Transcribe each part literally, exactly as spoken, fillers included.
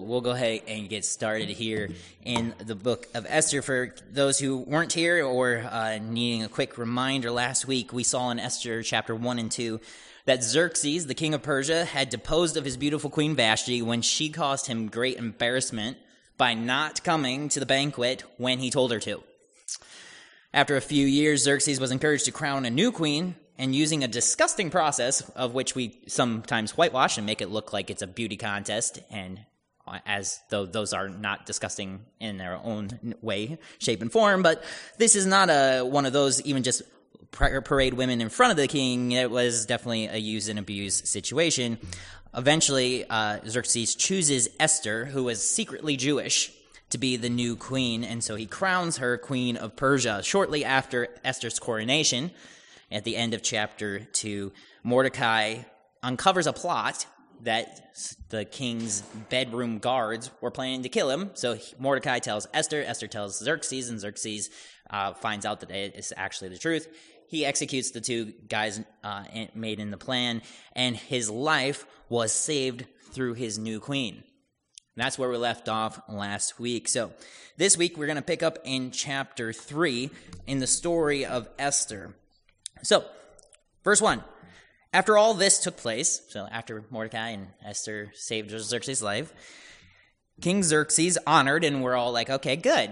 We'll go ahead and get started here in the book of Esther. For those who weren't here or uh, needing a quick reminder, last week we saw in Esther chapter one and two that Xerxes, the king of Persia, had deposed of his beautiful queen Vashti when she caused him great embarrassment by not coming to the banquet when he told her to. After a few years, Xerxes was encouraged to crown a new queen, and using a disgusting process of which we sometimes whitewash and make it look like it's a beauty contest, and as though those are not disgusting in their own way, shape, and form. But this is not a one of those even just parade women in front of the king. It was definitely a use and abuse situation. Eventually, uh, Xerxes chooses Esther, who was secretly Jewish, to be the new queen, and so he crowns her queen of Persia. Shortly after Esther's coronation, at the end of chapter two, Mordecai uncovers a plot that the king's bedroom guards were planning to kill him. So Mordecai tells Esther, Esther tells Xerxes, and Xerxes uh, finds out that it is actually the truth. He executes the two guys uh, made in the plan, and his life was saved through his new queen. And that's where we left off last week. So this week we're going to pick up in chapter three in the story of Esther. So, verse one. After all this took place, so after Mordecai and Esther saved Xerxes' life, King Xerxes honored, and we're all like, okay, good.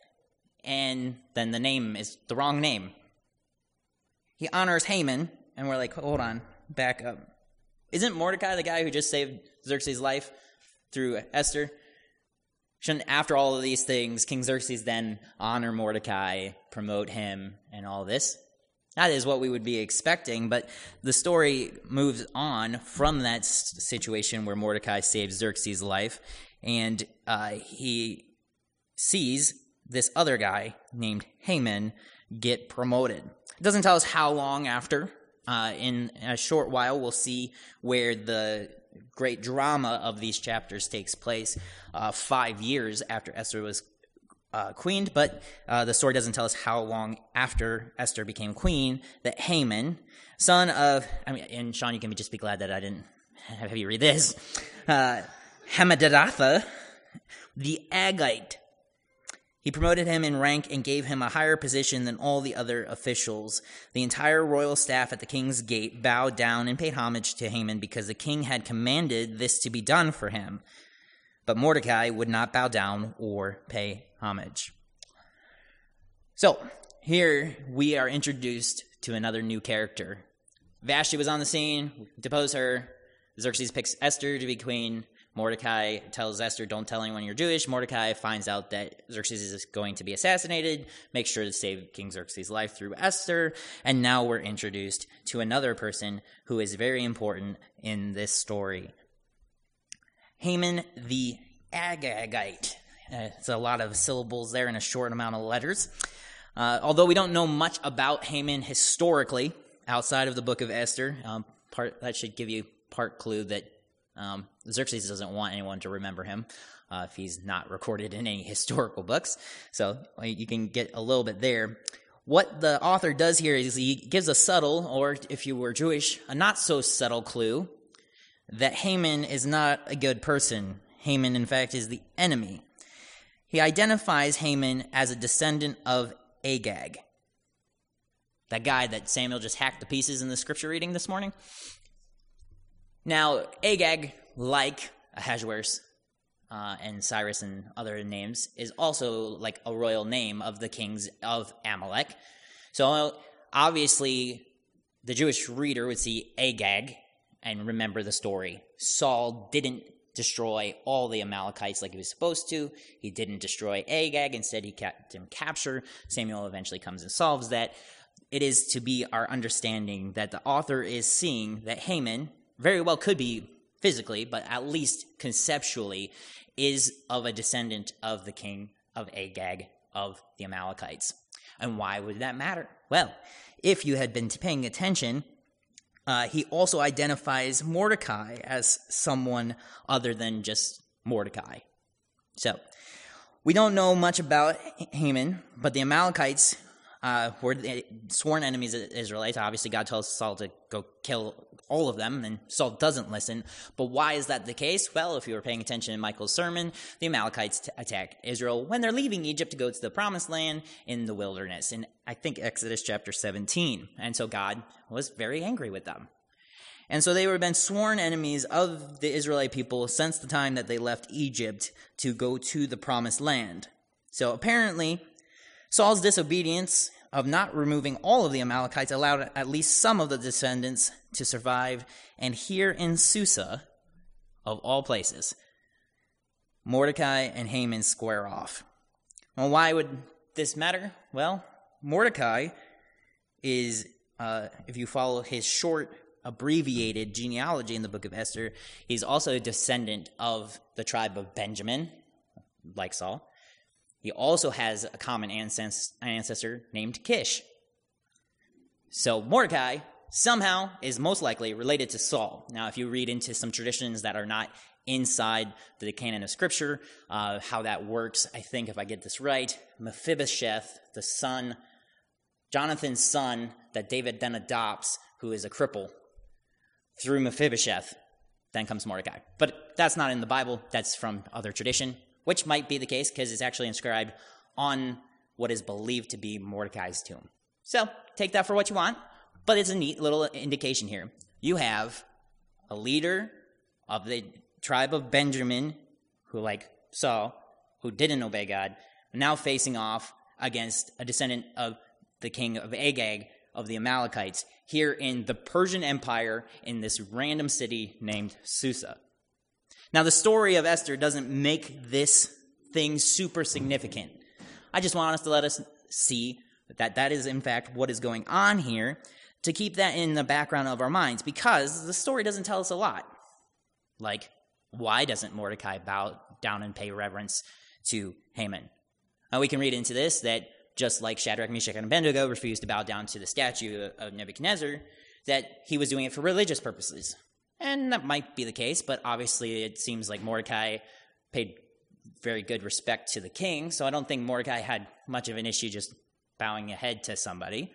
And then the name is the wrong name. He honors Haman, and we're like, hold on, back up. Isn't Mordecai the guy who just saved Xerxes' life through Esther? Shouldn't, after all of these things, King Xerxes then honor Mordecai, promote him, and all this? That is what we would be expecting, but the story moves on from that situation where Mordecai saves Xerxes' life, and uh, he sees this other guy named Haman get promoted. It doesn't tell us how long after. Uh, in a short while, we'll see where the great drama of these chapters takes place uh, five years after Esther was Uh, queened, but uh, the story doesn't tell us how long after Esther became queen that Haman, son of, I mean, and Sean, you can just be glad that I didn't have you read this, uh, Hammedatha, the Agagite. He promoted him in rank and gave him a higher position than all the other officials. The entire royal staff at the king's gate bowed down and paid homage to Haman because the king had commanded this to be done for him. But Mordecai would not bow down or pay homage. So, here we are introduced to another new character. Vashti was on the scene, depose her. Xerxes picks Esther to be queen. Mordecai tells Esther, don't tell anyone you're Jewish. Mordecai finds out that Xerxes is going to be assassinated, makes sure to save King Xerxes' life through Esther, and now we're introduced to another person who is very important in this story. Haman the Agagite. Uh, it's a lot of syllables there in a short amount of letters. Uh, although we don't know much about Haman historically outside of the book of Esther, um, part that should give you part clue that um, Xerxes doesn't want anyone to remember him uh, if he's not recorded in any historical books. So you can get a little bit there. What the author does here is he gives a subtle, or if you were Jewish, a not so subtle clue that Haman is not a good person. Haman, in fact, is the enemy. He identifies Haman as a descendant of Agag, that guy that Samuel just hacked to pieces in the scripture reading this morning. Now, Agag, like Ahasuerus uh, and Cyrus and other names, is also like a royal name of the kings of Amalek. So obviously, the Jewish reader would see Agag and remember the story. Saul didn't destroy all the Amalekites like he was supposed to. He didn't destroy Agag. Instead, he kept him captured. Samuel eventually comes and solves that. It is to be our understanding that the author is seeing that Haman very well could be physically, but at least conceptually, is of a descendant of the king of Agag of the Amalekites. And why would that matter? Well, if you had been paying attention, Uh, he also identifies Mordecai as someone other than just Mordecai. So, we don't know much about Haman, but the Amalekites uh, were the sworn enemies of the Israelites. Obviously, God tells Saul to go kill all of them, and Saul doesn't listen. But why is that the case? Well, if you were paying attention in Michael's sermon, the Amalekites t- attack Israel when they're leaving Egypt to go to the promised land in the wilderness, in I think Exodus chapter seventeen. And so God was very angry with them. And so they were been sworn enemies of the Israelite people since the time that they left Egypt to go to the promised land. So apparently, Saul's disobedience of not removing all of the Amalekites allowed at least some of the descendants to survive. And here in Susa, of all places, Mordecai and Haman square off. Well, why would this matter? Well, Mordecai is, uh, if you follow his short abbreviated genealogy in the book of Esther, he's also a descendant of the tribe of Benjamin, like Saul. He also has a common ancestor named Kish. So Mordecai somehow is most likely related to Saul. Now, if you read into some traditions that are not inside the canon of Scripture, uh, how that works, I think if I get this right, Mephibosheth, the son, Jonathan's son that David then adopts, who is a cripple, through Mephibosheth, then comes Mordecai. But that's not in the Bible. That's from other tradition, which might be the case because it's actually inscribed on what is believed to be Mordecai's tomb. So take that for what you want, but it's a neat little indication here. You have a leader of the tribe of Benjamin, who like Saul, who didn't obey God, now facing off against a descendant of the king of Agag, of the Amalekites, here in the Persian Empire in this random city named Susa. Now, the story of Esther doesn't make this thing super significant. I just want us to let us see that that is, in fact, what is going on here, to keep that in the background of our minds, because the story doesn't tell us a lot. Like, why doesn't Mordecai bow down and pay reverence to Haman? Now, we can read into this that just like Shadrach, Meshach, and Abednego refused to bow down to the statue of Nebuchadnezzar, that he was doing it for religious purposes. And that might be the case, but obviously it seems like Mordecai paid very good respect to the king, so I don't think Mordecai had much of an issue just bowing a head to somebody.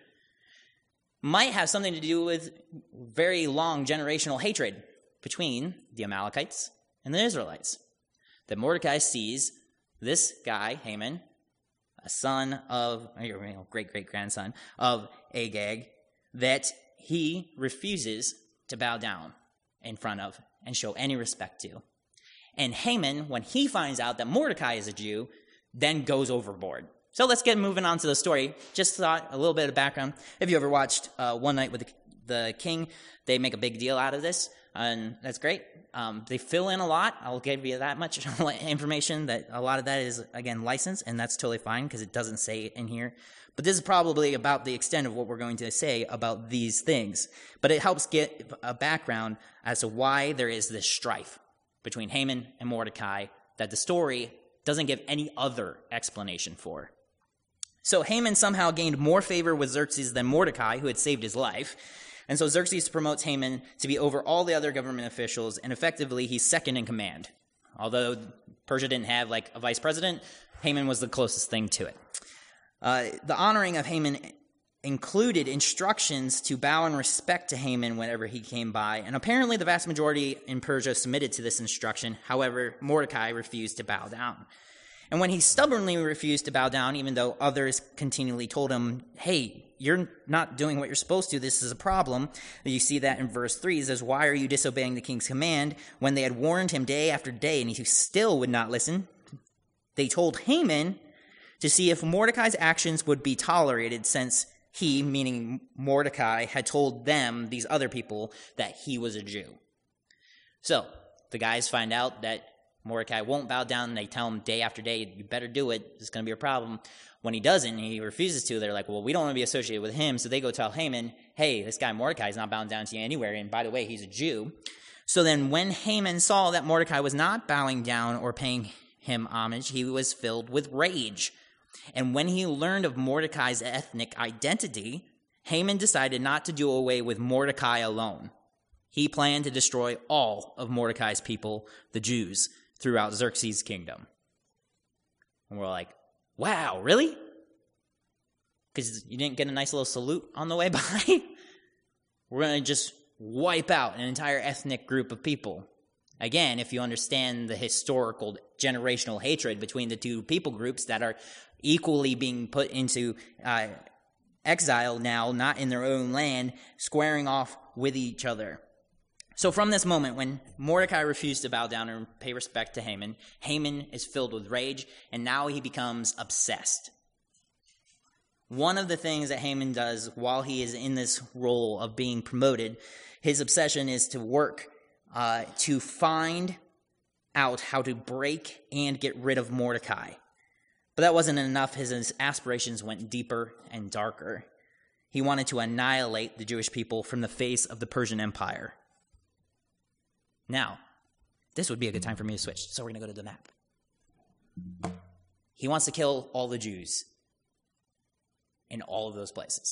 Might have something to do with very long generational hatred between the Amalekites and the Israelites. That Mordecai sees this guy, Haman, a son of, or great-great-grandson of Agag, that he refuses to bow down in front of and show any respect to. And Haman, when he finds out that Mordecai is a Jew, then goes overboard. So let's get moving on to the story. Just thought a little bit of background. If you ever watched uh, One Night with the, the King, they make a big deal out of this, and that's great. Um, they fill in a lot. I'll give you that much information, that a lot of that is, again, licensed, and that's totally fine because it doesn't say it in here. But this is probably about the extent of what we're going to say about these things. But it helps get a background as to why there is this strife between Haman and Mordecai that the story doesn't give any other explanation for. So Haman somehow gained more favor with Xerxes than Mordecai, who had saved his life. And so Xerxes promotes Haman to be over all the other government officials, and effectively he's second in command. Although Persia didn't have like a vice president, Haman was the closest thing to it. Uh, the honoring of Haman included instructions to bow in respect to Haman whenever he came by, and apparently the vast majority in Persia submitted to this instruction. However, Mordecai refused to bow down. And when he stubbornly refused to bow down, even though others continually told him, hey, you're not doing what you're supposed to, this is a problem. You see that in verse three. It says, why are you disobeying the king's command? When they had warned him day after day, and he still would not listen, they told Haman to see if Mordecai's actions would be tolerated, since he, meaning Mordecai, had told them, these other people, that he was a Jew. So the guys find out that Mordecai won't bow down, and they tell him day after day, you better do it, it's going to be a problem. When he doesn't, he refuses to, they're like, well, we don't want to be associated with him, so they go tell Haman, hey, this guy Mordecai is not bowing down to you anywhere, and by the way, he's a Jew. So then when Haman saw that Mordecai was not bowing down or paying him homage, he was filled with rage. And when he learned of Mordecai's ethnic identity, Haman decided not to do away with Mordecai alone. He planned to destroy all of Mordecai's people, the Jews, throughout Xerxes' kingdom. And we're like, wow, really? Because you didn't get a nice little salute on the way by? We're going to just wipe out an entire ethnic group of people. Again, if you understand the historical generational hatred between the two people groups that are equally being put into uh, exile now, not in their own land, squaring off with each other. So from this moment, when Mordecai refused to bow down and pay respect to Haman, Haman is filled with rage, and now he becomes obsessed. One of the things that Haman does while he is in this role of being promoted, his obsession is to work uh, to find out how to break and get rid of Mordecai. But that wasn't enough. His aspirations went deeper and darker. He wanted to annihilate the Jewish people from the face of the Persian Empire. Now, this would be a good time for me to switch, so we're going to go to the map. He wants to kill all the Jews in all of those places.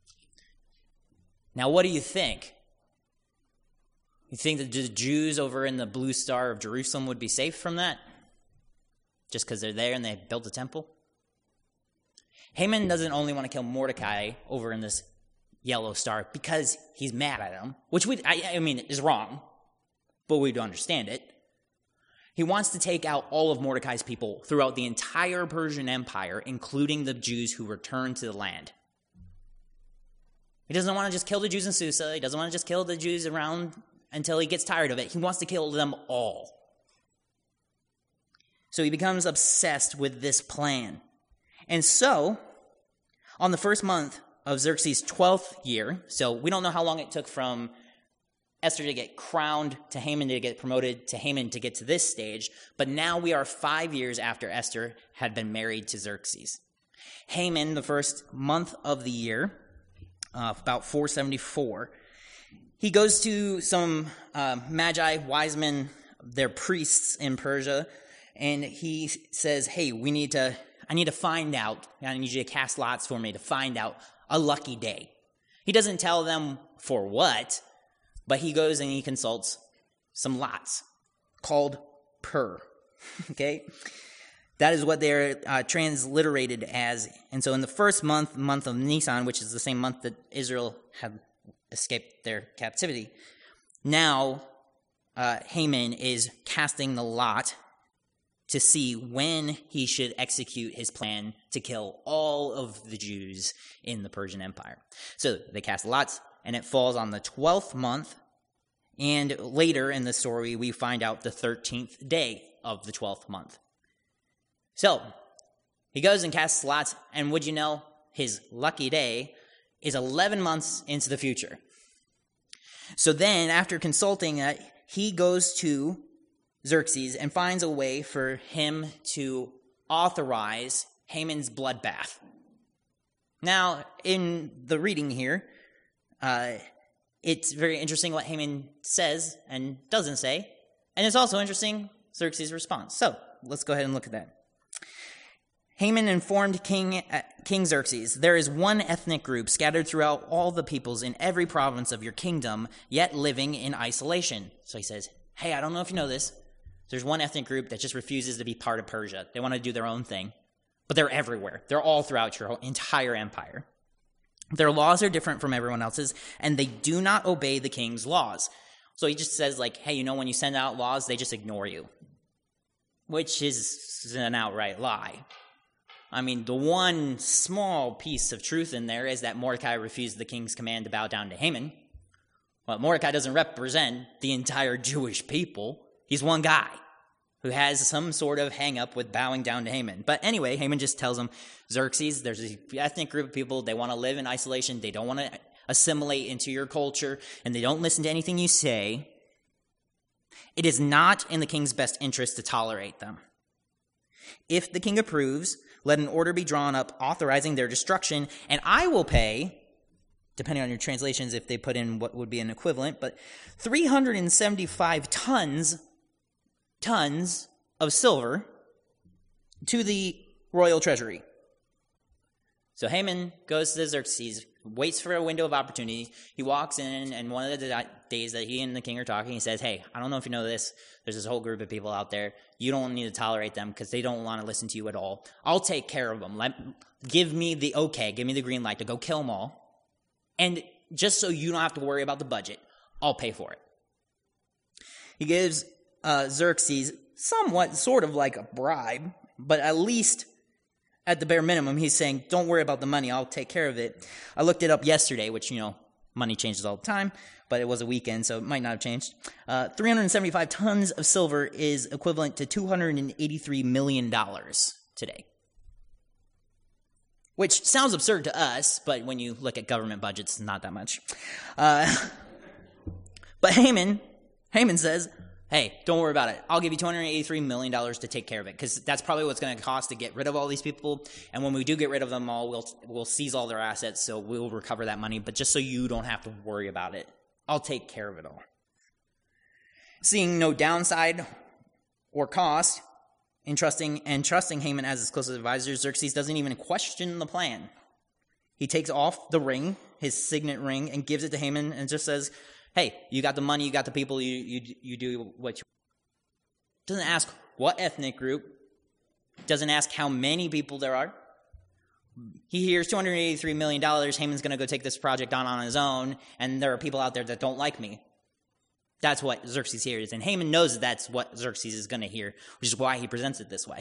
Now, what do you think? You think that the Jews over in the Blue Star of Jerusalem would be safe from that? Just because they're there and they built a temple? Haman doesn't only want to kill Mordecai over in this yellow star because he's mad at him, which we, I, I mean is wrong, but we do understand it. He wants to take out all of Mordecai's people throughout the entire Persian Empire, including the Jews who returned to the land. He doesn't want to just kill the Jews in Susa. He doesn't want to just kill the Jews around until he gets tired of it. He wants to kill them all. So he becomes obsessed with this plan. And so, on the first month of Xerxes' twelfth year, so we don't know how long it took from Esther to get crowned, to Haman to get promoted, to Haman to get to this stage, but now we are five years after Esther had been married to Xerxes. Haman, the first month of the year, uh, about four seventy-four, he goes to some uh, magi, wise men, they're priests in Persia, and he says, hey, we need to, I need to find out, I need you to cast lots for me to find out a lucky day. He doesn't tell them for what, but he goes and he consults some lots called pur, okay? That is what they're uh, transliterated as. And so in the first month, month of Nisan, which is the same month that Israel had escaped their captivity, now uh, Haman is casting the lot to see when he should execute his plan to kill all of the Jews in the Persian Empire. So they cast lots, and it falls on the twelfth month, and later in the story, we find out the thirteenth day of the twelfth month. So, he goes and casts lots, and would you know, his lucky day is eleven months into the future. So then, after consulting it, he goes to Xerxes and finds a way for him to authorize Haman's bloodbath. Now, in the reading here, uh, it's very interesting what Haman says and doesn't say, and it's also interesting Xerxes' response. So, let's go ahead and look at that. Haman informed King, uh, King Xerxes, there is one ethnic group scattered throughout all the peoples in every province of your kingdom, yet living in isolation. So he says, hey, I don't know if you know this. There's one ethnic group that just refuses to be part of Persia. They want to do their own thing. But they're everywhere. They're all throughout your entire empire. Their laws are different from everyone else's, and they do not obey the king's laws. So he just says, like, hey, you know, when you send out laws, they just ignore you. Which is an outright lie. I mean, the one small piece of truth in there is that Mordecai refused the king's command to bow down to Haman. But Mordecai doesn't represent the entire Jewish people. He's one guy who has some sort of hang-up with bowing down to Haman. But anyway, Haman just tells him, Xerxes, there's an ethnic group of people, they want to live in isolation, they don't want to assimilate into your culture, and they don't listen to anything you say. It is not in the king's best interest to tolerate them. If the king approves, let an order be drawn up authorizing their destruction, and I will pay, depending on your translations if they put in what would be an equivalent, but three hundred seventy-five tons tons of silver to the royal treasury. So Haman goes to Xerxes, waits for a window of opportunity. He walks in, and one of the days that he and the king are talking, he says, hey, I don't know if you know this. There's this whole group of people out there. You don't need to tolerate them because they don't want to listen to you at all. I'll take care of them. Let, give me the okay, give me the green light to go kill them all. And just so you don't have to worry about the budget, I'll pay for it. He gives uh, Xerxes somewhat sort of like a bribe, but at least at the bare minimum, he's saying, don't worry about the money, I'll take care of it. I looked it up yesterday, which, you know, money changes all the time, but it was a weekend, so it might not have changed. Uh, three hundred seventy-five tons of silver is equivalent to two hundred eighty-three million dollars today. Which sounds absurd to us, but when you look at government budgets, it's not that much. Uh, but Haman, Haman says, hey, don't worry about it. I'll give you two hundred eighty-three million dollars to take care of it, because that's probably what's going to cost to get rid of all these people. And when we do get rid of them all, we'll we'll seize all their assets, so we'll recover that money. But just so you don't have to worry about it, I'll take care of it all. Seeing no downside or cost in trusting and trusting Haman as his closest advisor, Xerxes doesn't even question the plan. He takes off the ring, his signet ring, and gives it to Haman and just says, hey, you got the money, you got the people, you you you do what you... Doesn't ask what ethnic group, doesn't ask how many people there are. He hears two hundred eighty-three million dollars, Haman's going to go take this project on on his own, and there are people out there that don't like me. That's what Xerxes hears, and Haman knows that that's what Xerxes is going to hear, which is why he presents it this way.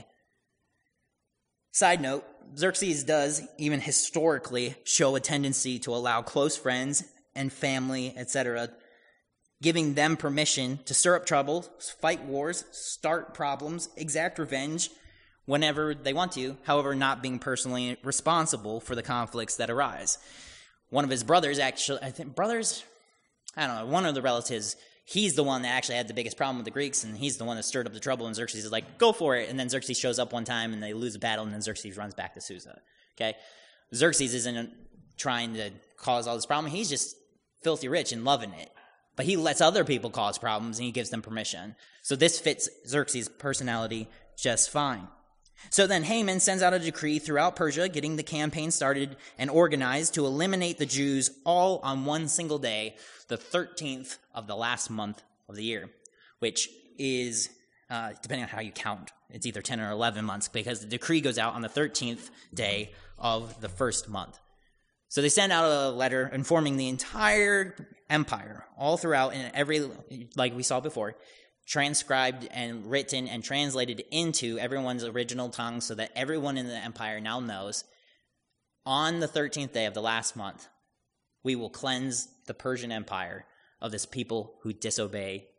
Side note, Xerxes does, even historically, show a tendency to allow close friends and family, et cetera, giving them permission to stir up trouble, fight wars, start problems, exact revenge whenever they want to, however, not being personally responsible for the conflicts that arise. One of his brothers, actually, I think, brothers, I don't know, one of the relatives, he's the one that actually had the biggest problem with the Greeks, and he's the one that stirred up the trouble, and Xerxes is like, go for it, and then Xerxes shows up one time, and they lose a battle, and then Xerxes runs back to Susa, okay? Xerxes isn't trying to cause all this problem, he's just filthy rich and loving it. But he lets other people cause problems, and he gives them permission. So this fits Xerxes' personality just fine. So then Haman sends out a decree throughout Persia, getting the campaign started and organized to eliminate the Jews all on one single day, the thirteenth of the last month of the year, which is, uh, depending on how you count, it's either ten or eleven months, because the decree goes out on the thirteenth day of the first month. So they send out a letter informing the entire empire, all throughout, and every, like we saw before, transcribed and written and translated into everyone's original tongue so that everyone in the empire now knows, on the thirteenth day of the last month, we will cleanse the Persian Empire of this people who disobey.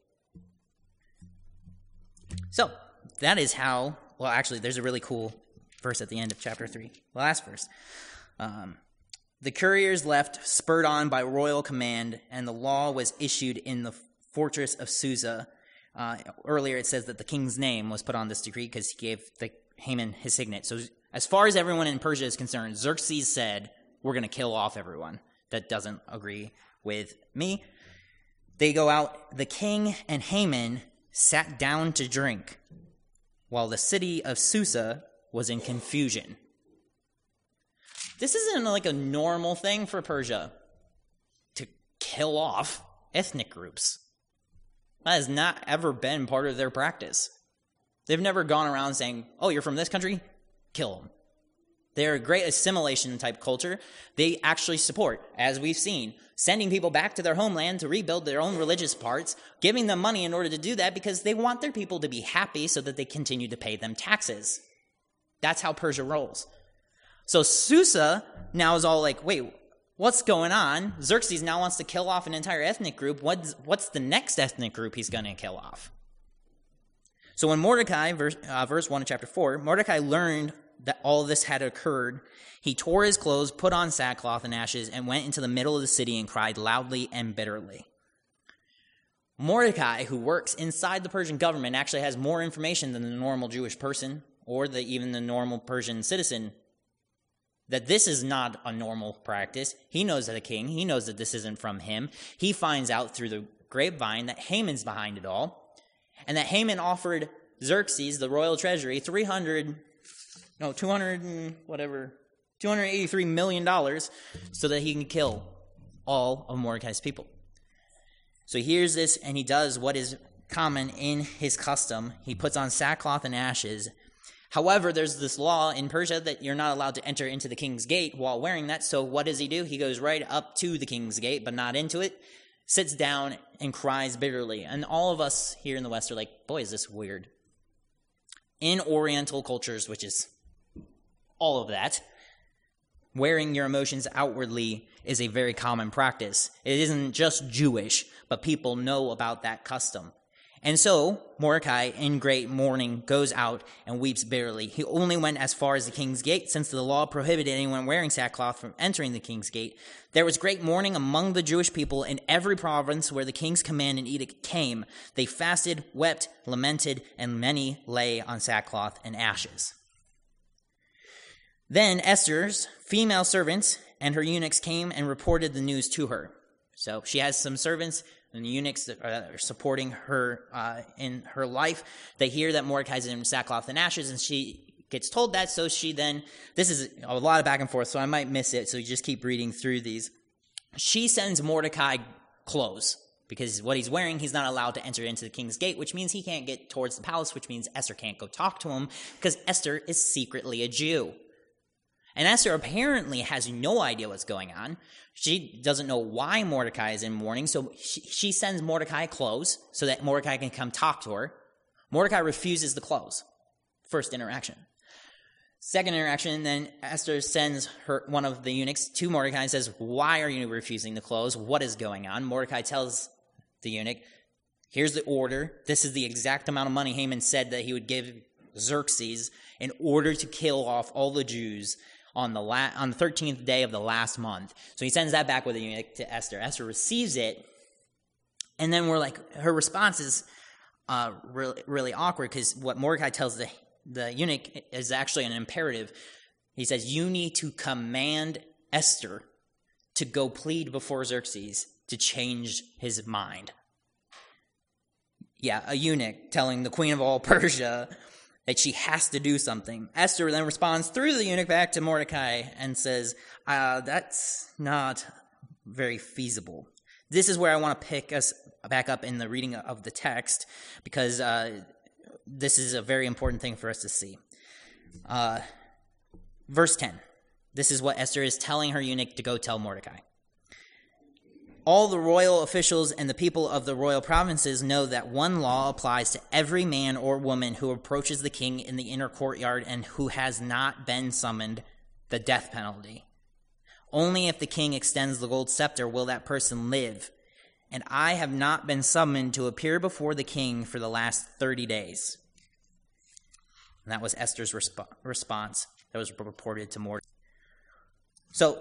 So, that is how, well, actually, there's a really cool verse at the end of chapter three, the last verse. Um, the couriers left, spurred on by royal command, and the law was issued in the fortress of Susa. Uh, earlier it says that the king's name was put on this decree because he gave the Haman his signet. So as far as everyone in Persia is concerned, Xerxes said, we're going to kill off everyone that doesn't agree with me. They go out. The king and Haman sat down to drink while the city of Susa was in confusion. This isn't like a normal thing for Persia to kill off ethnic groups. That has not ever been part of their practice. They've never gone around saying, oh, you're from this country? Kill them. They're a great assimilation type culture. They actually support, as we've seen, sending people back to their homeland to rebuild their own religious parts, giving them money in order to do that because they want their people to be happy so that they continue to pay them taxes. That's how Persia rolls. So Susa now is all like, wait, what's going on? Xerxes now wants to kill off an entire ethnic group. What's, what's the next ethnic group he's going to kill off? So when Mordecai, verse, uh, verse one of chapter four, Mordecai learned that all this had occurred, he tore his clothes, put on sackcloth and ashes, and went into the middle of the city and cried loudly and bitterly. Mordecai, who works inside the Persian government, actually has more information than the normal Jewish person or the, even the normal Persian citizen, that this is not a normal practice. He knows that the king, he knows that this isn't from him. He finds out through the grapevine that Haman's behind it all, and that Haman offered Xerxes, the royal treasury, three hundred, no, two hundred and whatever, two hundred eighty-three million dollars so that he can kill all of Mordecai's people. So he hears this, and he does what is common in his custom. He puts on sackcloth and ashes. However, there's this law in Persia that you're not allowed to enter into the king's gate while wearing that. So what does he do? He goes right up to the king's gate, but not into it. sits down and cries bitterly. And all of us here in the West are like, boy, is this weird. In Oriental cultures, which is all of that, wearing your emotions outwardly is a very common practice. It isn't just Jewish, but people know about that custom. And so Mordecai, in great mourning, goes out and weeps bitterly. He only went as far as the king's gate, since the law prohibited anyone wearing sackcloth from entering the king's gate. There was great mourning among the Jewish people in every province where the king's command and edict came. They fasted, wept, lamented, and many lay on sackcloth and ashes. Then Esther's female servants and her eunuchs came and reported the news to her. So she has some servants and eunuchs that are supporting her uh, in her life. They hear that Mordecai's in sackcloth and ashes, and she gets told that. So she then, this is a lot of back and forth, so I might miss it. So you just keep reading through these. She sends Mordecai clothes, because what he's wearing, he's not allowed to enter into the king's gate, which means he can't get towards the palace, which means Esther can't go talk to him, because Esther is secretly a Jew. And Esther apparently has no idea what's going on. She doesn't know why Mordecai is in mourning, so she, she sends Mordecai clothes so that Mordecai can come talk to her. Mordecai refuses the clothes. First interaction. Second interaction, then Esther sends her one of the eunuchs to Mordecai and says, why are you refusing the clothes? What is going on? Mordecai tells the eunuch, here's the order. This is the exact amount of money Haman said that he would give Xerxes in order to kill off all the Jews on the la- on the thirteenth day of the last month. So he sends that back with the eunuch to Esther. Esther receives it, and then we're like, her response is uh, really, really awkward, because what Mordecai tells the, the eunuch is actually an imperative. He says, you need to command Esther to go plead before Xerxes to change his mind. Yeah, a eunuch telling the queen of all Persia that she has to do something. Esther then responds through the eunuch back to Mordecai and says, uh, that's not very feasible. This is where I want to pick us back up in the reading of the text, because uh, this is a very important thing for us to see. Uh, verse ten. This is what Esther is telling her eunuch to go tell Mordecai. All the royal officials and the people of the royal provinces know that one law applies to every man or woman who approaches the king in the inner courtyard and who has not been summoned, the death penalty. Only if the king extends the gold scepter will that person live. And I have not been summoned to appear before the king for the last thirty days. And that was Esther's resp- response that was reported to Mordecai. So,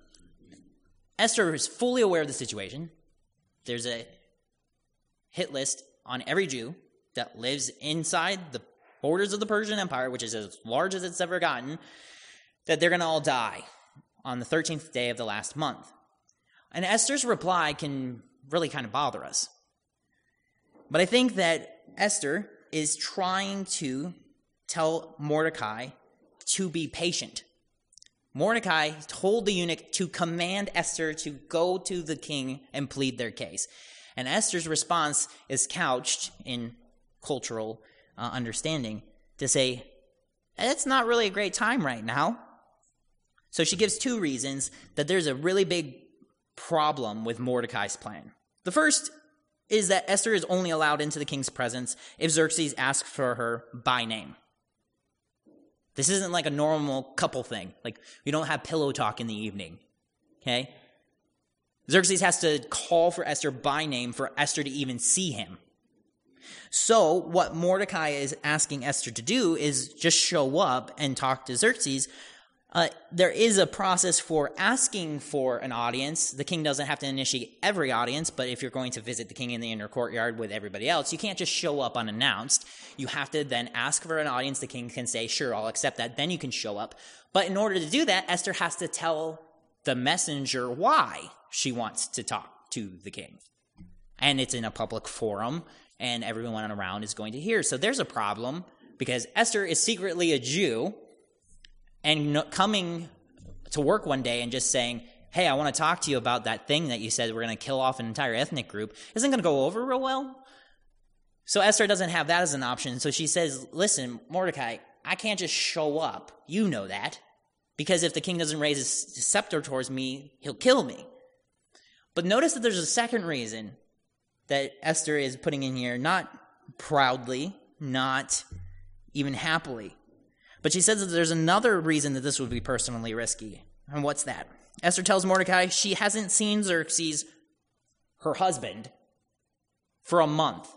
Esther is fully aware of the situation. There's a hit list on every Jew that lives inside the borders of the Persian Empire, which is as large as it's ever gotten, that they're going to all die on the thirteenth day of the last month. And Esther's reply can really kind of bother us. But I think that Esther is trying to tell Mordecai to be patient. Mordecai told the eunuch to command Esther to go to the king and plead their case. And Esther's response is couched in cultural uh, understanding to say, it's not really a great time right now. So she gives two reasons that there's a really big problem with Mordecai's plan. The first is that Esther is only allowed into the king's presence if Xerxes asks for her by name. This isn't like a normal couple thing. Like, we don't have pillow talk in the evening, okay? Xerxes has to call for Esther by name for Esther to even see him. So what Mordecai is asking Esther to do is just show up and talk to Xerxes. Uh, there is a process for asking for an audience. The king doesn't have to initiate every audience, but if you're going to visit the king in the inner courtyard with everybody else, you can't just show up unannounced. You have to then ask for an audience. The king can say, sure, I'll accept that. Then you can show up. But in order to do that, Esther has to tell the messenger why she wants to talk to the king. And it's in a public forum, and everyone around is going to hear. So there's a problem, because Esther is secretly a Jew, and coming to work one day and just saying, hey, I want to talk to you about that thing that you said we're going to kill off an entire ethnic group, isn't going to go over real well. So Esther doesn't have that as an option. So she says, listen, Mordecai, I can't just show up. You know that. Because if the king doesn't raise his scepter towards me, he'll kill me. But notice that there's a second reason that Esther is putting in here, not proudly, not even happily. But she says that there's another reason that this would be personally risky. And what's that? Esther tells Mordecai she hasn't seen Xerxes, her husband, for a month.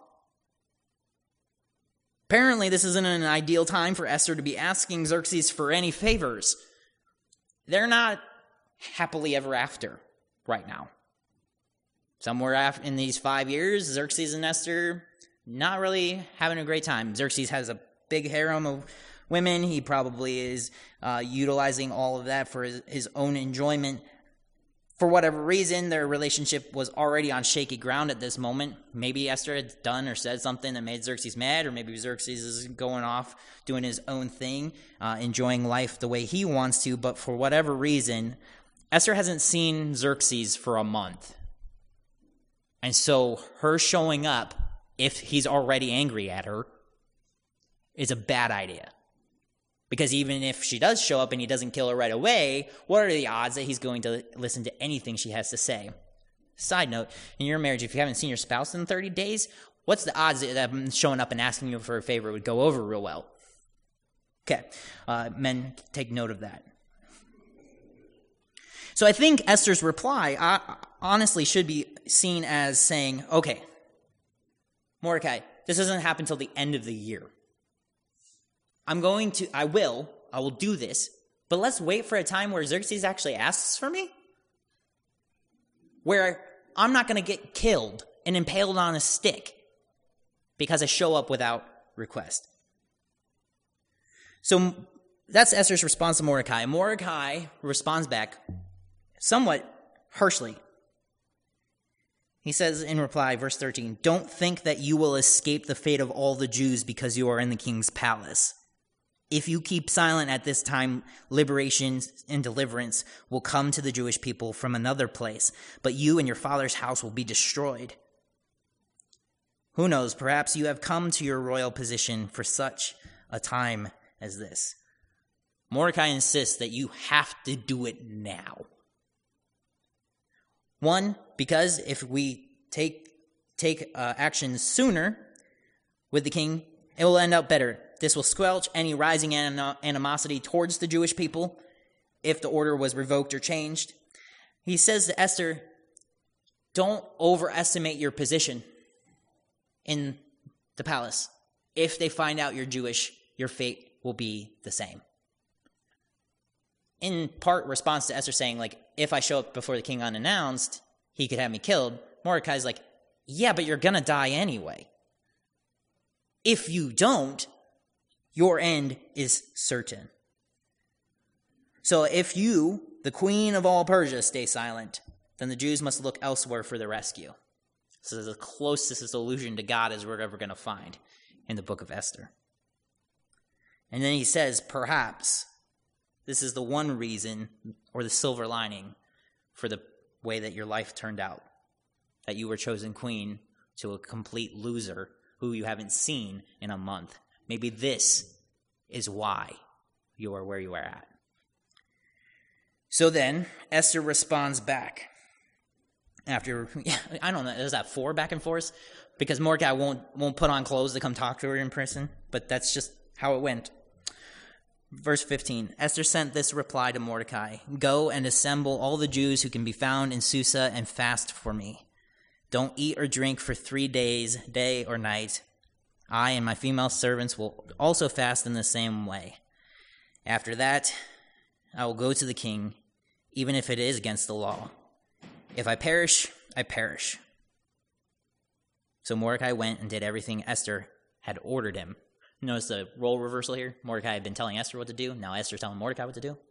Apparently, this isn't an ideal time for Esther to be asking Xerxes for any favors. They're not happily ever after right now. Somewhere in these five years, Xerxes and Esther not really having a great time. Xerxes has a big harem of women. He probably is uh, utilizing all of that for his, his own enjoyment. For whatever reason, their relationship was already on shaky ground at this moment. Maybe Esther had done or said something that made Xerxes mad, or maybe Xerxes is going off doing his own thing, uh, enjoying life the way he wants to. But for whatever reason, Esther hasn't seen Xerxes for a month. And so her showing up, if he's already angry at her, is a bad idea. Because even if she does show up and he doesn't kill her right away, what are the odds that he's going to listen to anything she has to say? Side note, in your marriage, if you haven't seen your spouse in thirty days, what's the odds that them showing up and asking you for a favor would go over real well? Okay, uh, men, take note of that. So I think Esther's reply uh, honestly should be seen as saying, okay, Mordecai, this doesn't happen until the end of the year. I'm going to, I will, I will do this, but let's wait for a time where Xerxes actually asks for me, where I'm not going to get killed and impaled on a stick because I show up without request. So that's Esther's response to Mordecai. Mordecai responds back somewhat harshly. He says in reply, verse thirteen, "Don't think that you will escape the fate of all the Jews because you are in the king's palace. If you keep silent at this time, liberation and deliverance will come to the Jewish people from another place, but you and your father's house will be destroyed. Who knows, perhaps you have come to your royal position for such a time as this." Mordecai insists that you have to do it now. One, because if we take take uh, action sooner with the king, it will end up better. This will squelch any rising anim- animosity towards the Jewish people if the order was revoked or changed. He says to Esther, don't overestimate your position in the palace. If they find out you're Jewish, your fate will be the same. In part response to Esther saying, like, if I show up before the king unannounced, he could have me killed, Mordecai's like, yeah, but you're going to die anyway. If you don't, your end is certain. So if you, the queen of all Persia, stay silent, then the Jews must look elsewhere for the rescue. This is the closest allusion to God as we're ever going to find in the book of Esther. And then he says, perhaps this is the one reason, or the silver lining, for the way that your life turned out. That you were chosen queen to a complete loser who you haven't seen in a month. Maybe this is why you are where you are at. So then, Esther responds back. After, I don't know, is that four back and forth? Because Mordecai won't, won't put on clothes to come talk to her in person. But that's just how it went. Verse fifteen, Esther sent this reply to Mordecai, "Go and assemble all the Jews who can be found in Susa and fast for me. Don't eat or drink for three days, day or night. I and my female servants will also fast in the same way. After that, I will go to the king, even if it is against the law. If I perish, I perish." So Mordecai went and did everything Esther had ordered him. Notice the role reversal here. Mordecai had been telling Esther what to do. Now Esther's telling Mordecai what to do.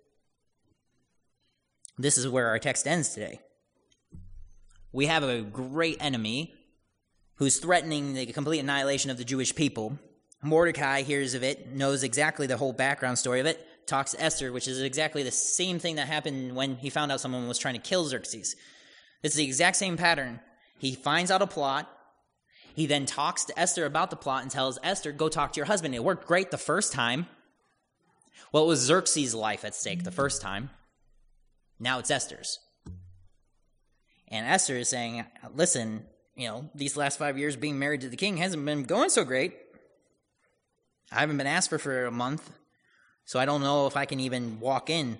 This is where our text ends today. We have a great enemy who's threatening the complete annihilation of the Jewish people. Mordecai hears of it, knows exactly the whole background story of it, talks to Esther, which is exactly the same thing that happened when he found out someone was trying to kill Xerxes. It's the exact same pattern. He finds out a plot. He then talks to Esther about the plot and tells Esther, go talk to your husband. It worked great the first time. Well, it was Xerxes' life at stake the first time. Now it's Esther's. And Esther is saying, listen, you know, these last five years being married to the king hasn't been going so great. I haven't been asked for for a month, so I don't know if I can even walk in.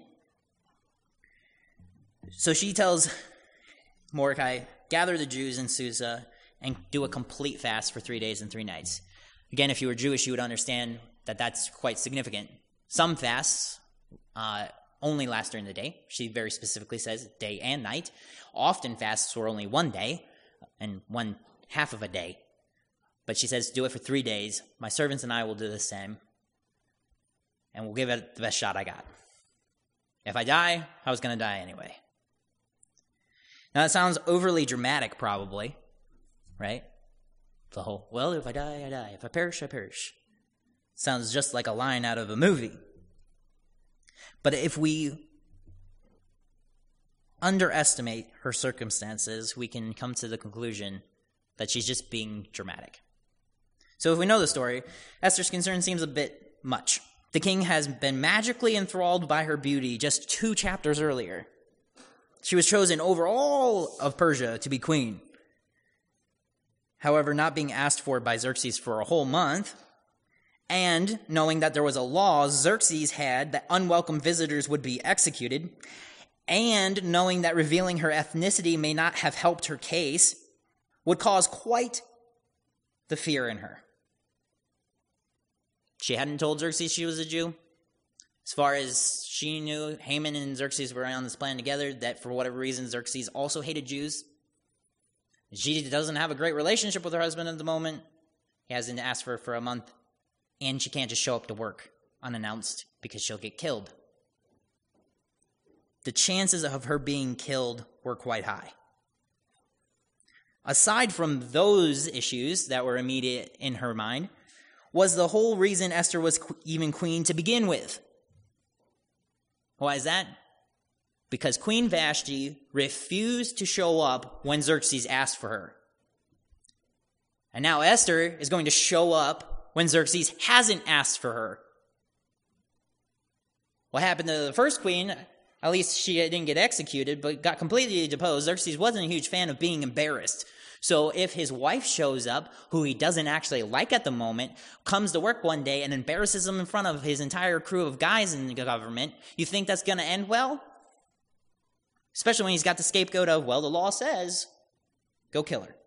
So she tells Mordecai, gather the Jews in Susa and do a complete fast for three days and three nights. Again, if you were Jewish, you would understand that that's quite significant. Some fasts uh, only last during the day. She very specifically says day and night. Often fasts were only one day and one half of a day. But she says, do it for three days. My servants and I will do the same. And we'll give it the best shot I got. If I die, I was going to die anyway. Now, that sounds overly dramatic, probably, right? The whole, well, if I die, I die. If I perish, I perish. Sounds just like a line out of a movie. But if we underestimate her circumstances, we can come to the conclusion that she's just being dramatic. So if we know the story, Esther's concern seems a bit much. The king has been magically enthralled by her beauty just two chapters earlier. She was chosen over all of Persia to be queen. However, not being asked for by Xerxes for a whole month, and knowing that there was a law Xerxes had that unwelcome visitors would be executed, and knowing that revealing her ethnicity may not have helped her case, would cause quite the fear in her. She hadn't told Xerxes she was a Jew. As far as she knew, Haman and Xerxes were on this plan together, that for whatever reason, Xerxes also hated Jews. She doesn't have a great relationship with her husband at the moment. He hasn't asked for her for a month. And she can't just show up to work unannounced because she'll get killed. The chances of her being killed were quite high. Aside from those issues that were immediate in her mind, was the whole reason Esther was even queen to begin with. Why is that? Because Queen Vashti refused to show up when Xerxes asked for her. And now Esther is going to show up when Xerxes hasn't asked for her. What happened to the first queen, at least she didn't get executed, but got completely deposed. Xerxes wasn't a huge fan of being embarrassed. So if his wife shows up, who he doesn't actually like at the moment, comes to work one day and embarrasses him in front of his entire crew of guys in the government, you think that's going to end well? Especially when he's got the scapegoat of, well, the law says, go kill her.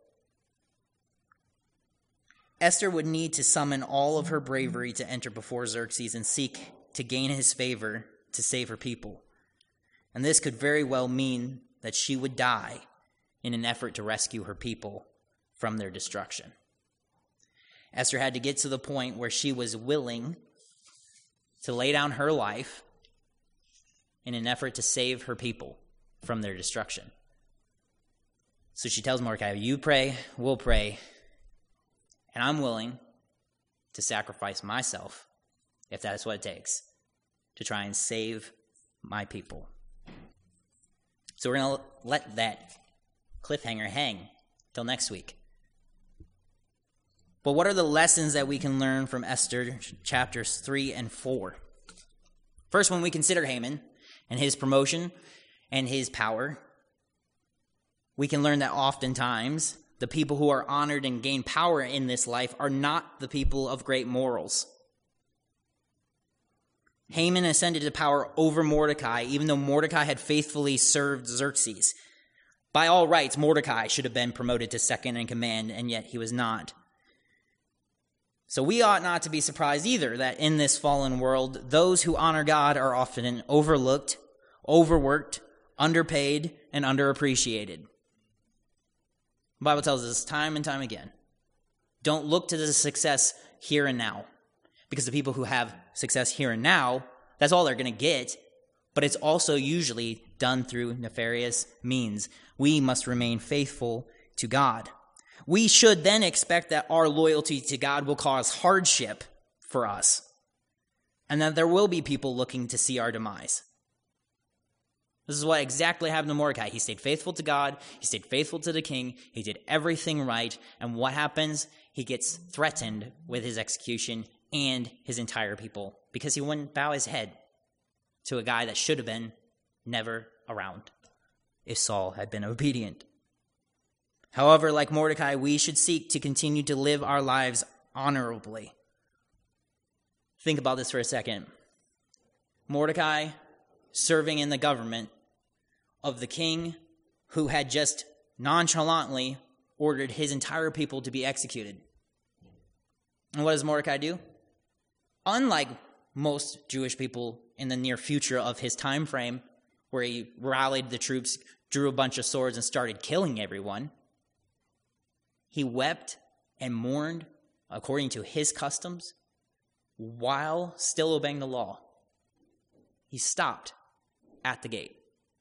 Esther would need to summon all of her bravery to enter before Xerxes and seek to gain his favor to save her people. And this could very well mean that she would die in an effort to rescue her people from their destruction. Esther had to get to the point where she was willing to lay down her life in an effort to save her people from their destruction. So she tells Mordecai, you pray, we'll pray, and I'm willing to sacrifice myself, if that is what it takes, to try and save my people. So we're going to let that cliffhanger hang till next week. But what are the lessons that we can learn from Esther chapters three and four? First, when we consider Haman and his promotion and his power, we can learn that oftentimes the people who are honored and gain power in this life are not the people of great morals. Haman ascended to power over Mordecai, even though Mordecai had faithfully served Xerxes. By all rights, Mordecai should have been promoted to second in command, and yet he was not. So we ought not to be surprised either that in this fallen world, those who honor God are often overlooked, overworked, underpaid, and underappreciated. The Bible tells us time and time again, don't look to the success here and now, because the people who have success here and now, that's all they're going to get, but it's also usually done through nefarious means. We must remain faithful to God. We should then expect that our loyalty to God will cause hardship for us, and that there will be people looking to see our demise. This is what exactly happened to Mordecai. He stayed faithful to God. He stayed faithful to the king. He did everything right. And what happens? He gets threatened with his execution and his entire people because he wouldn't bow his head to a guy that should have been never around if Saul had been obedient However, like Mordecai, we should seek to continue to live our lives honorably. Think about this for a second. Mordecai serving in the government of the king who had just nonchalantly ordered his entire people to be executed. And what does Mordecai do? Unlike most Jewish people in the near future of his time frame, where he rallied the troops, drew a bunch of swords, and started killing everyone, he wept and mourned according to his customs while still obeying the law. He stopped at the gate.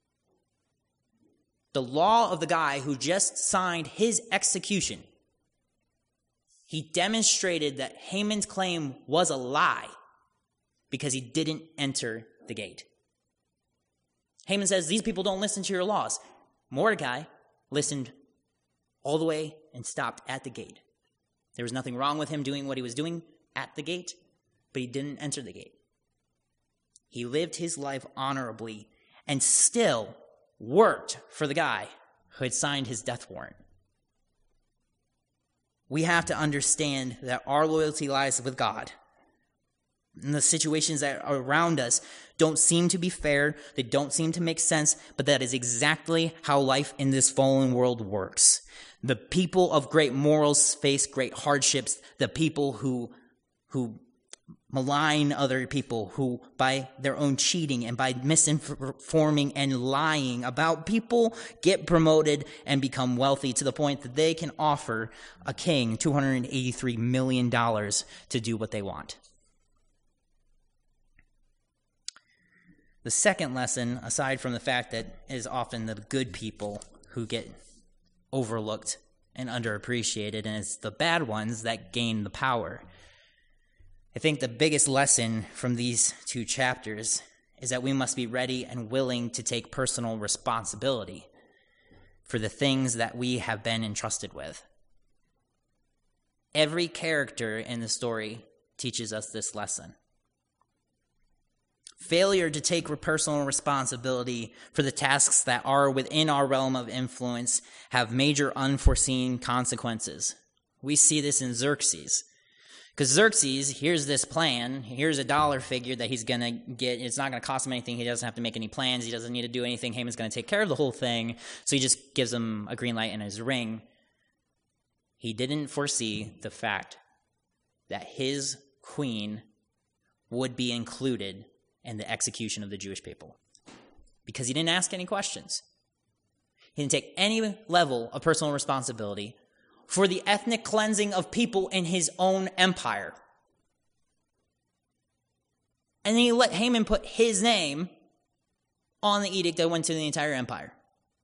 The law of the guy who just signed his execution, he demonstrated that Haman's claim was a lie because he didn't enter the gate. Haman says, these people don't listen to your laws. Mordecai listened all the way and stopped at the gate. There was nothing wrong with him doing what he was doing at the gate, but he didn't enter the gate. He lived his life honorably and still worked for the guy who had signed his death warrant. We have to understand that our loyalty lies with God. And the situations that are around us don't seem to be fair, they don't seem to make sense, but that is exactly how life in this fallen world works. The people of great morals face great hardships. The people who who malign other people, who by their own cheating and by misinforming and lying about people get promoted and become wealthy to the point that they can offer a king two hundred eighty-three million dollars to do what they want. The second lesson, aside from the fact that it is often the good people who get overlooked and underappreciated, and it's the bad ones that gain the power. I think the biggest lesson from these two chapters is that we must be ready and willing to take personal responsibility for the things that we have been entrusted with. Every character in the story teaches us this lesson. Failure to take personal responsibility for the tasks that are within our realm of influence have major unforeseen consequences. We see this in Xerxes. Because Xerxes, here's this plan, here's a dollar figure that he's going to get. It's not going to cost him anything. He doesn't have to make any plans. He doesn't need to do anything. Haman's going to take care of the whole thing. So he just gives him a green light and his ring. He didn't foresee the fact that his queen would be included in the execution of the Jewish people. Because he didn't ask any questions. He didn't take any level of personal responsibility for the ethnic cleansing of people in his own empire. And then he let Haman put his name on the edict that went to the entire empire.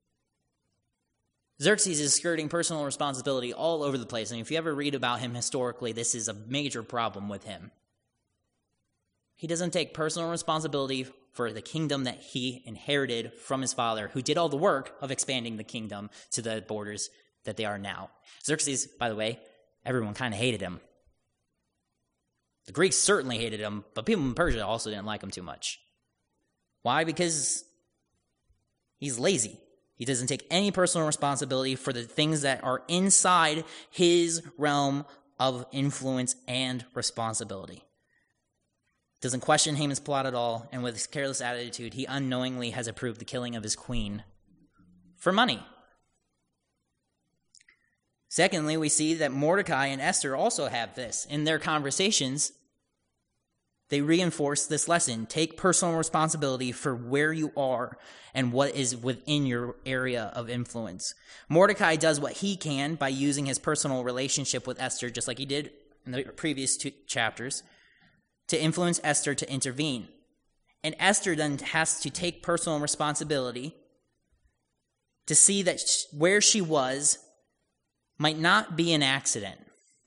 Xerxes is skirting personal responsibility all over the place. And if you ever read about him historically, this is a major problem with him. He doesn't take personal responsibility for the kingdom that he inherited from his father, who did all the work of expanding the kingdom to the borders that they are now. Xerxes, by the way, everyone kind of hated him. The Greeks certainly hated him, but people in Persia also didn't like him too much. Why? Because he's lazy. He doesn't take any personal responsibility for the things that are inside his realm of influence and responsibility. Doesn't question Haman's plot at all, and with his careless attitude, he unknowingly has approved the killing of his queen for money. Secondly, we see that Mordecai and Esther also have this. In their conversations, they reinforce this lesson. Take personal responsibility for where you are and what is within your area of influence. Mordecai does what he can by using his personal relationship with Esther, just like he did in the previous two chapters, to influence Esther to intervene. And Esther then has to take personal responsibility to see that where she was might not be an accident.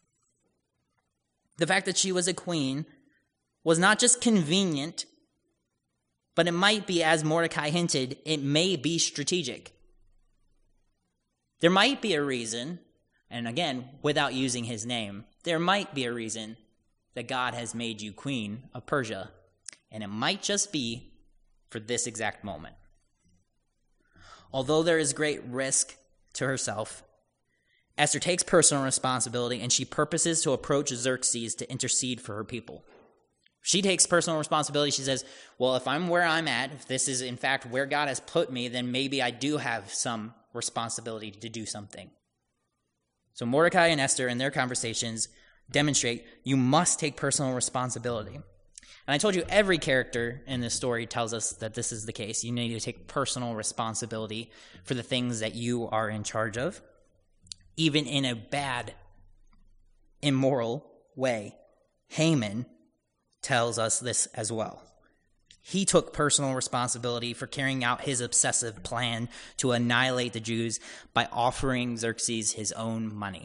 The fact that she was a queen was not just convenient, but it might be, as Mordecai hinted, it may be strategic. There might be a reason, and again, without using his name, there might be a reason that God has made you queen of Persia, and it might just be for this exact moment. Although there is great risk to herself, Esther takes personal responsibility, and she purposes to approach Xerxes to intercede for her people. She takes personal responsibility. She says, well, if I'm where I'm at, if this is in fact where God has put me, then maybe I do have some responsibility to do something. So Mordecai and Esther in their conversations demonstrate you must take personal responsibility. And I told you every character in this story tells us that this is the case. You need to take personal responsibility for the things that you are in charge of, even in a bad, immoral way. Haman tells us this as well. He took personal responsibility for carrying out his obsessive plan to annihilate the Jews by offering Xerxes his own money.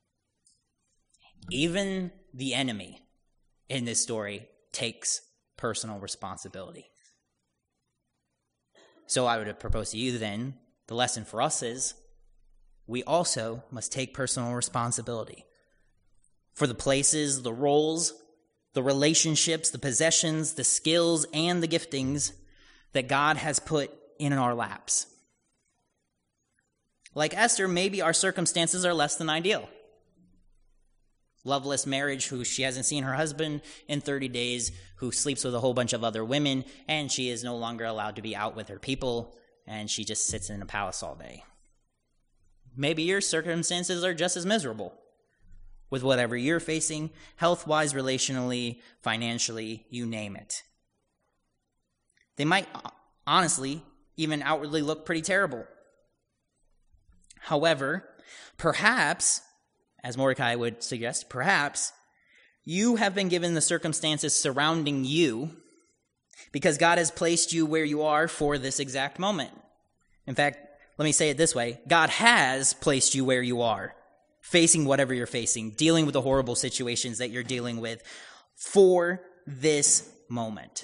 Even the enemy in this story takes personal responsibility. So I would propose to you then, the lesson for us is, we also must take personal responsibility for the places, the roles, the relationships, the possessions, the skills, and the giftings that God has put in our laps. Like Esther, maybe our circumstances are less than ideal. Loveless marriage, who she hasn't seen her husband in thirty days, who sleeps with a whole bunch of other women, and she is no longer allowed to be out with her people, and she just sits in a palace all day. Maybe your circumstances are just as miserable with whatever you're facing, health-wise, relationally, financially, you name it. They might, honestly, even outwardly look pretty terrible. However, perhaps, as Mordecai would suggest, perhaps you have been given the circumstances surrounding you because God has placed you where you are for this exact moment. In fact, let me say it this way. God has placed you where you are, facing whatever you're facing, dealing with the horrible situations that you're dealing with for this moment.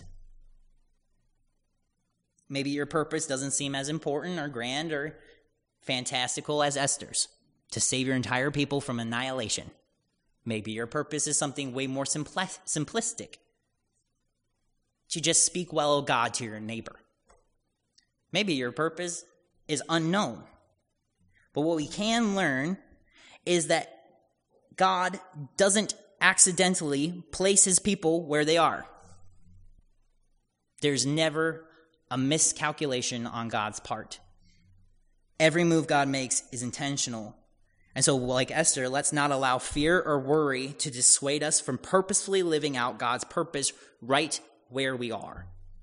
Maybe your purpose doesn't seem as important or grand or fantastical as Esther's, to save your entire people from annihilation. Maybe your purpose is something way more simpli- simplistic, to just speak well of God to your neighbor. Maybe your purpose is unknown. But what we can learn is that God doesn't accidentally place his people where they are. There's never a miscalculation on God's part. Every move God makes is intentional. And so, like Esther, let's not allow fear or worry to dissuade us from purposefully living out God's purpose right where we are.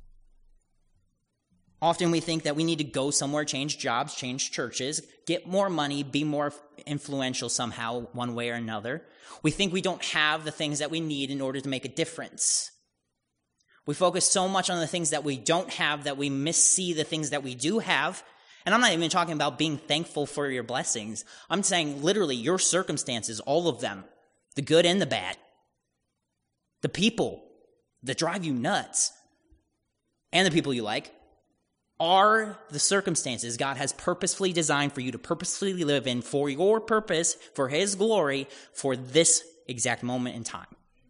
Often we think that we need to go somewhere, change jobs, change churches, get more money, be more influential somehow, one way or another. We think we don't have the things that we need in order to make a difference. We focus so much on the things that we don't have that we missee the things that we do have. And I'm not even talking about being thankful for your blessings. I'm saying literally your circumstances, all of them, the good and the bad, the people that drive you nuts, and the people you like, are the circumstances God has purposefully designed for you to purposefully live in for your purpose, for his glory, for this exact moment in time.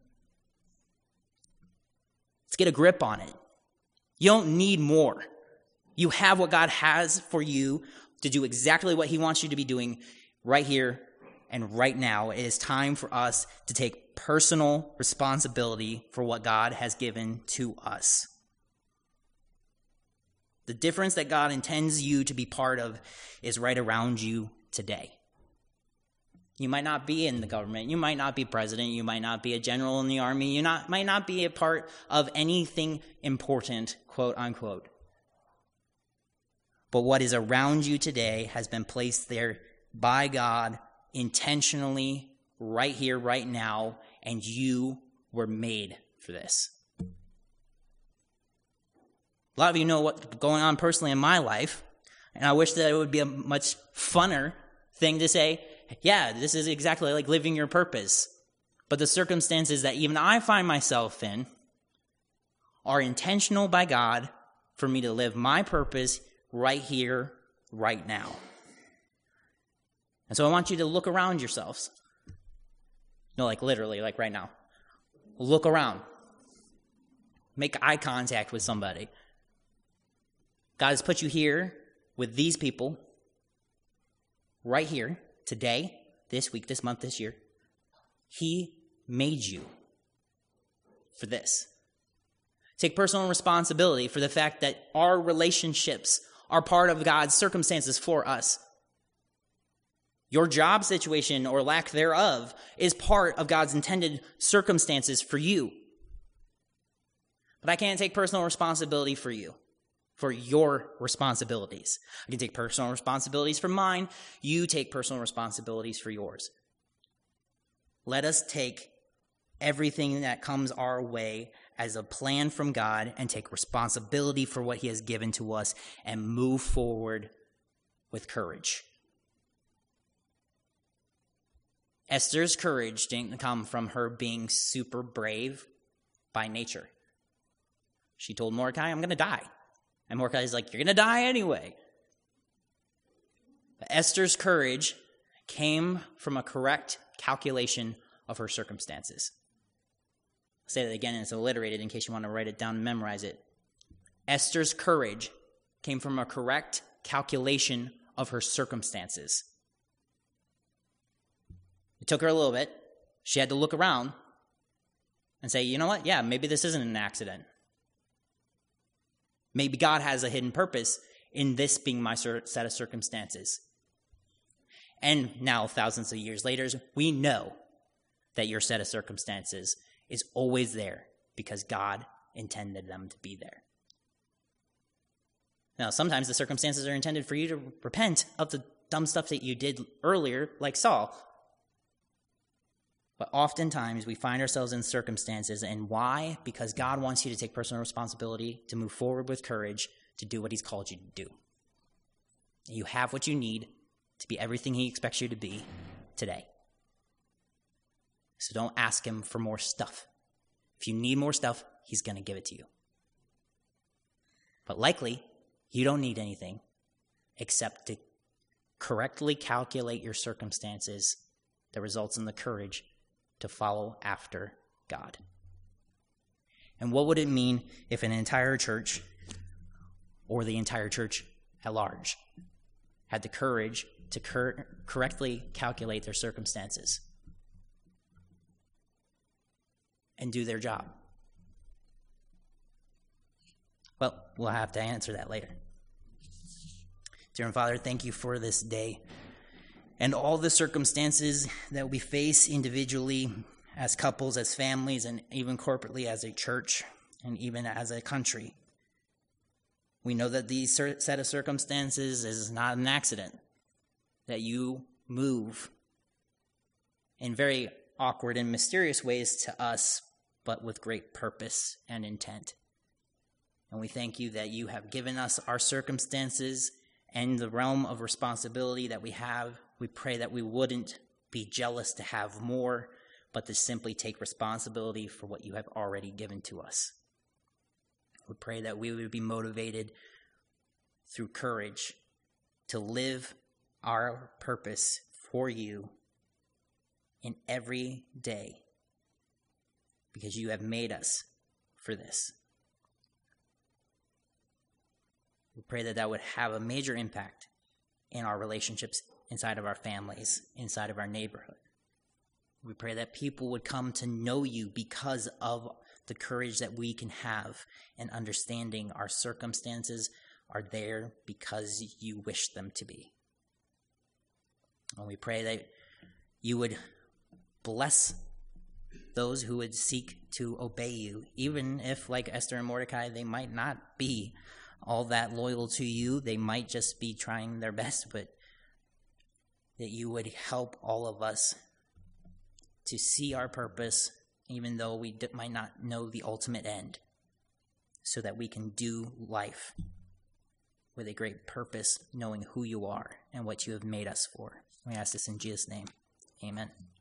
Let's get a grip on it. You don't need more. You have what God has for you to do exactly what he wants you to be doing right here and right now. It is time for us to take personal responsibility for what God has given to us. The difference that God intends you to be part of is right around you today. You might not be in the government. You might not be president. You might not be a general in the army. You not, might not be a part of anything important, quote unquote. But what is around you today has been placed there by God intentionally, right here, right now, and you were made for this. A lot of you know what's going on personally in my life, and I wish that it would be a much funner thing to say, yeah, this is exactly like living your purpose. But the circumstances that even I find myself in are intentional by God for me to live my purpose right here, right now. And so I want you to look around yourselves. No, like literally, like right now. Look around. Make eye contact with somebody. God has put you here with these people right here today this week, this month, this year. He made you for this. Take personal responsibility for the fact that our relationships are part of God's circumstances for us. Your job situation or lack thereof is part of God's intended circumstances for you. But I can't take personal responsibility for you, for your responsibilities. I can take personal responsibilities for mine. You take personal responsibilities for yours. Let us take everything that comes our way as a plan from God and take responsibility for what he has given to us and move forward with courage. Esther's courage didn't come from her being super brave by nature. She told Mordecai, I'm going to die. And Mordecai's like, you're going to die anyway. But Esther's courage came from a correct calculation of her circumstances. I'll say that again, and it's alliterated in case you want to write it down and memorize it. Esther's courage came from a correct calculation of her circumstances. It took her a little bit. She had to look around and say, you know what? Yeah, maybe this isn't an accident. Maybe God has a hidden purpose in this being my set of circumstances. And now, thousands of years later, we know that your set of circumstances is always there because God intended them to be there. Now, sometimes the circumstances are intended for you to repent of the dumb stuff that you did earlier, like Saul. But oftentimes we find ourselves in circumstances, and why? Because God wants you to take personal responsibility, to move forward with courage, to do what he's called you to do. You have what you need to be everything he expects you to be today. So don't ask him for more stuff. If you need more stuff, he's going to give it to you. But likely, you don't need anything except to correctly calculate your circumstances that results in the courage to follow after God. And what would it mean if an entire church, or the entire church at large, had the courage to cor- correctly calculate their circumstances and do their job? Well, we'll have to answer that later. Dear Father, thank you for this day and all the circumstances that we face individually, as couples, as families, and even corporately as a church, and even as a country. We know that these set of circumstances is not an accident, that you move in very awkward and mysterious ways to us, but with great purpose and intent. And we thank you that you have given us our circumstances and the realm of responsibility that we have. We pray that we wouldn't be jealous to have more, but to simply take responsibility for what you have already given to us. We pray that we would be motivated through courage to live our purpose for you in every day, because you have made us for this. We pray that that would have a major impact in our relationships inside of our families, inside of our neighborhood. We pray that people would come to know you because of the courage that we can have in understanding our circumstances are there because you wish them to be. And we pray that you would bless those who would seek to obey you, even if, like Esther and Mordecai, they might not be all that loyal to you. They might just be trying their best, but that you would help all of us to see our purpose, even though we d- might not know the ultimate end, so that we can do life with a great purpose, knowing who you are and what you have made us for. We ask this in Jesus' name. Amen.